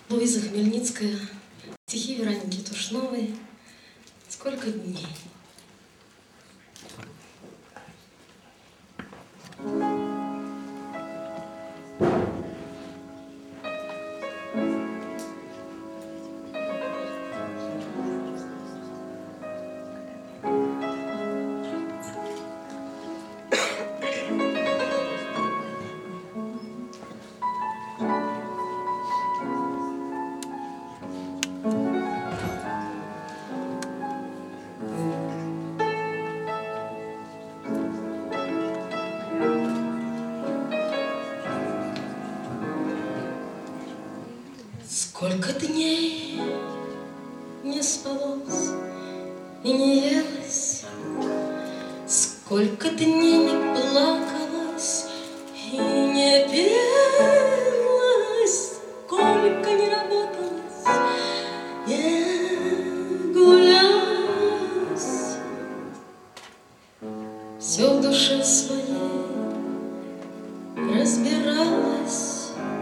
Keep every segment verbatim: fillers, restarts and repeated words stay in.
Луиза Хмельницкая, стихи Вероники Тушновой. Сколько дней. Сколько дней не спалось и не елось, сколько дней не плакалось и не пелось, сколько не работалось, не гулялось. Все в душе своей разбиралось.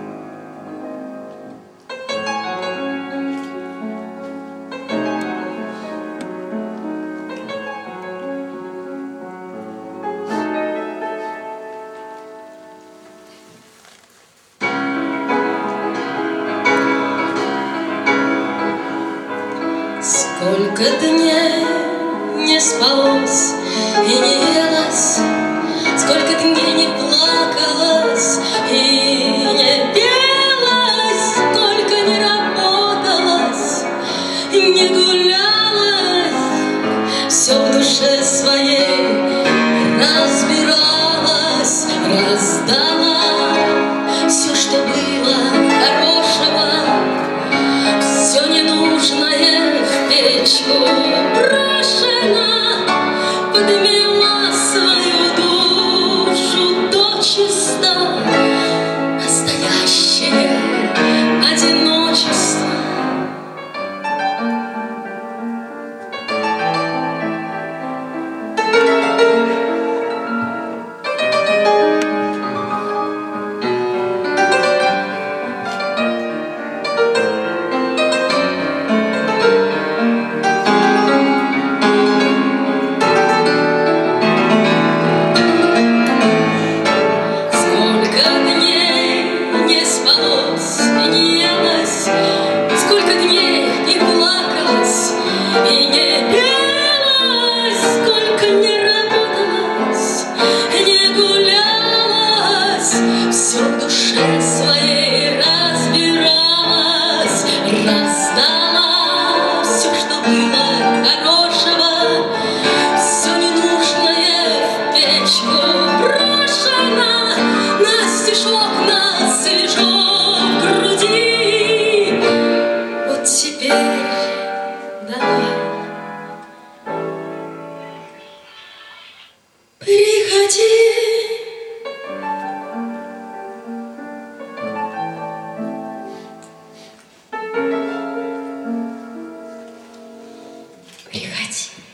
Сколько дней не спалось и не елось, сколько дней не плакалось и не пелось, сколько не работалось и не гулялось, все в душе своей разбиралось, раздала все, что было хорошего, все ненужное печку брошена, подмела свою душу дочисто, настоящее одиночество. Все в душе своей разбиралась, раздала все, что было хорошего, все ненужное в печку брошено, настежь окна свежо в груди. Вот теперь давай приходи. Приходи.